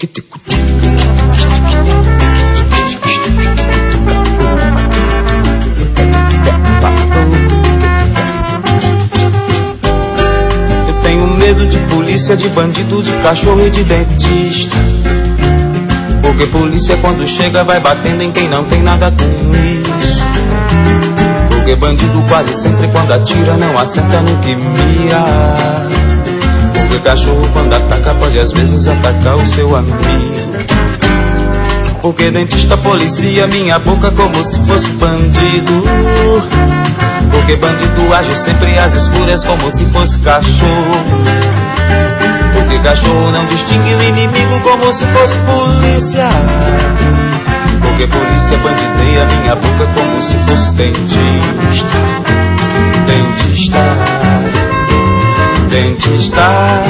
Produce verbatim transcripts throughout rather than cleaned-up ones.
Eu tenho medo de polícia, de bandido, de cachorro e de dentista. Porque polícia quando chega vai batendo em quem não tem nada com isso. Porque bandido quase sempre quando atira não acerta no que mira. Porque cachorro quando ataca pode às vezes atacar o seu amigo. Porque dentista policia minha boca como se fosse bandido. Porque bandido age sempre às escuras como se fosse cachorro. Porque cachorro não distingue o inimigo como se fosse polícia. Porque polícia bandideia minha boca como se fosse dentista. Dentista, dentista.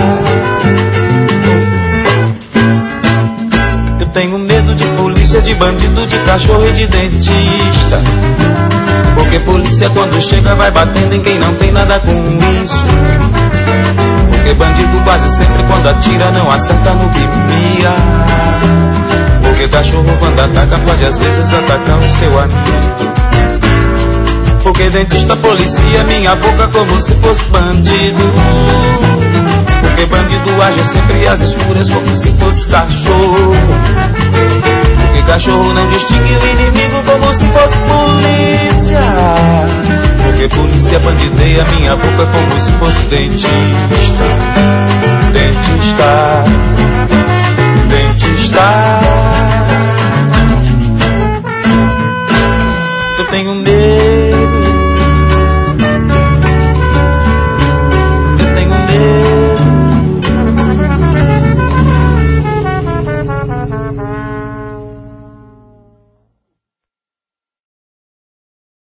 Eu tenho medo de polícia, de bandido, de cachorro e de dentista. Porque polícia quando chega vai batendo em quem não tem nada com isso. Porque bandido quase sempre quando atira não acerta no que mira. Porque cachorro quando ataca pode às vezes atacar o seu amigo. Porque dentista policia minha boca como se fosse bandido. Porque bandido age sempre às escuras como se fosse cachorro. Porque cachorro não distingue o inimigo como se fosse polícia. Porque polícia bandideia minha boca como se fosse dentista. Dentista.